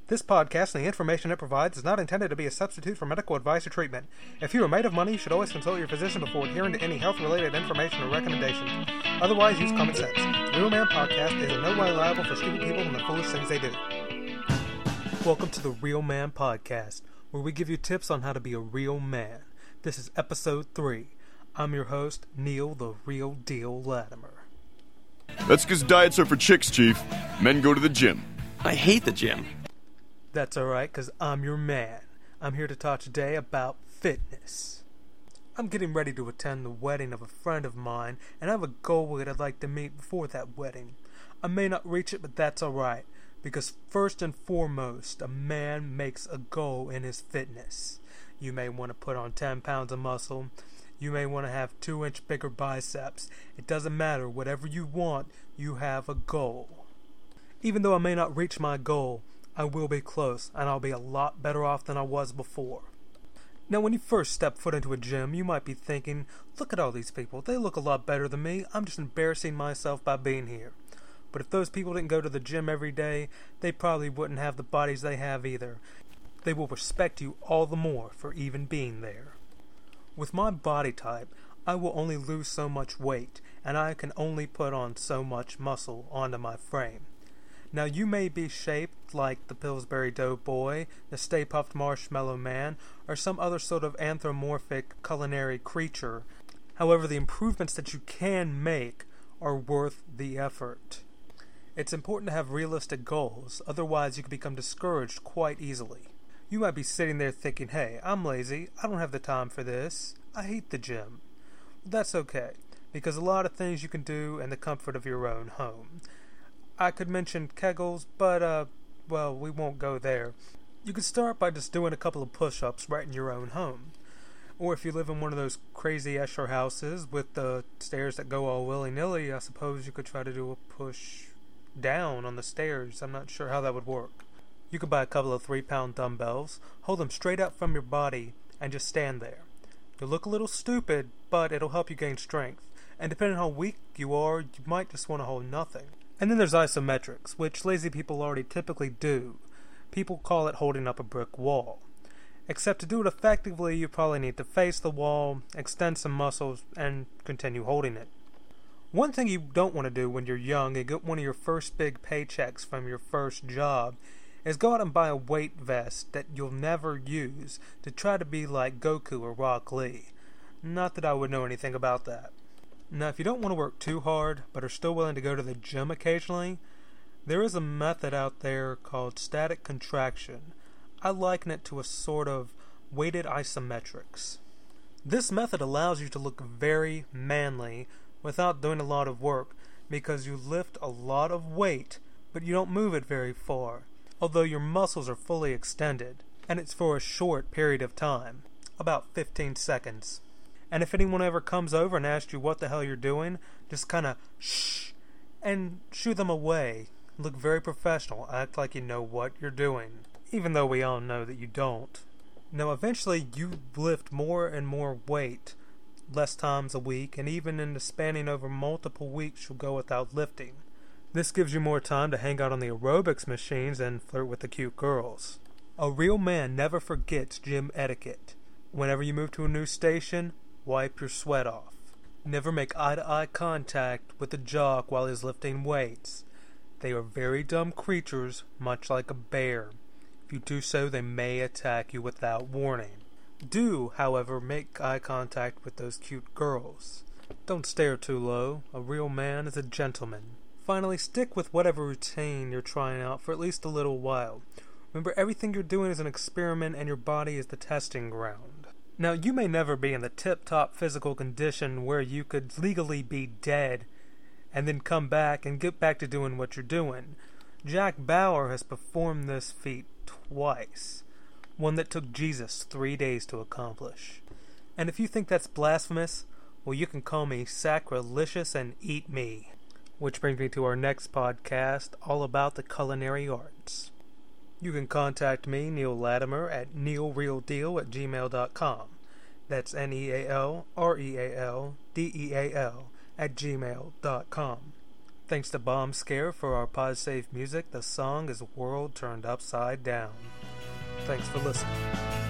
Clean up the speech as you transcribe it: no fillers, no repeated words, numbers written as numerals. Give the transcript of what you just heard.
This podcast and the information it provides is not intended to be a substitute for medical advice or treatment. If you are made of money, you should always consult your physician before adhering to any health-related information or recommendations. Otherwise, use common sense. The Real Man Podcast is in no way liable for stupid people and the foolish things they do. Welcome to the Real Man Podcast, where we give you tips on how to be a real man. This is episode 3. I'm your host, Neil the Real Deal Latimer. That's because diets are for chicks, Chief. Men go to the gym. I hate the gym. That's alright, because I'm your man. I'm here to talk today about fitness. I'm getting ready to attend the wedding of a friend of mine, and I have a goal that I'd like to meet before that wedding. I may not reach it, but that's alright, because first and foremost, a man makes a goal in his fitness. You may want to put on 10 pounds of muscle. You may want to have 2-inch bigger biceps. It doesn't matter. Whatever you want, you have a goal. Even though I may not reach my goal, I will be close, and I'll be a lot better off than I was before. Now, when you first step foot into a gym, you might be thinking, look at all these people. They look a lot better than me. I'm just embarrassing myself by being here. But if those people didn't go to the gym every day, they probably wouldn't have the bodies they have either. They will respect you all the more for even being there. With my body type, I will only lose so much weight, and I can only put on so much muscle onto my frame. Now, you may be shaped like the Pillsbury Doughboy, the Stay Puft Marshmallow Man, or some other sort of anthropomorphic culinary creature. However, the improvements that you can make are worth the effort. It's important to have realistic goals, otherwise you can become discouraged quite easily. You might be sitting there thinking, hey, I'm lazy, I don't have the time for this, I hate the gym. Well, that's okay, because a lot of things you can do in the comfort of your own home. I could mention Kegels, but, we won't go there. You could start by just doing a couple of push-ups right in your own home. Or if you live in one of those crazy Escher houses with the stairs that go all willy-nilly, I suppose you could try to do a push down on the stairs. I'm not sure how that would work. You could buy a couple of 3-pound dumbbells, hold them straight up from your body, and just stand there. You'll look a little stupid, but it'll help you gain strength. And depending on how weak you are, you might just want to hold nothing. And then there's isometrics, which lazy people already typically do. People call it holding up a brick wall. Except to do it effectively, you probably need to face the wall, extend some muscles, and continue holding it. One thing you don't want to do when you're young and get one of your first big paychecks from your first job is go out and buy a weight vest that you'll never use to try to be like Goku or Rock Lee. Not that I would know anything about that. Now, if you don't want to work too hard, but are still willing to go to the gym occasionally, there is a method out there called static contraction. I liken it to a sort of weighted isometrics. This method allows you to look very manly without doing a lot of work, because you lift a lot of weight, but you don't move it very far, although your muscles are fully extended, and it's for a short period of time, about 15 seconds. And if anyone ever comes over and asks you what the hell you're doing, just kind of shh, and shoo them away. Look very professional, act like you know what you're doing, even though we all know that you don't. Now eventually you lift more and more weight, less times a week, and even in the spanning over multiple weeks you'll go without lifting. This gives you more time to hang out on the aerobics machines and flirt with the cute girls. A real man never forgets gym etiquette. Whenever you move to a new station, wipe your sweat off. Never make eye-to-eye contact with the jock while he's lifting weights. They are very dumb creatures, much like a bear. If you do so, they may attack you without warning. Do, however, make eye contact with those cute girls. Don't stare too low. A real man is a gentleman. Finally, stick with whatever routine you're trying out for at least a little while. Remember, everything you're doing is an experiment and your body is the testing ground. Now, you may never be in the tip-top physical condition where you could legally be dead and then come back and get back to doing what you're doing. Jack Bauer has performed this feat twice, one that took Jesus 3 days to accomplish. And if you think that's blasphemous, well, you can call me sacrilegious and eat me. Which brings me to our next podcast, all about the culinary arts. You can contact me, Neil Latimer, at neilrealdeal@gmail.com. That's NEALREALDEAL @gmail.com. Thanks to Bomb Scare for our PodSafe music. The song is World Turned Upside Down. Thanks for listening.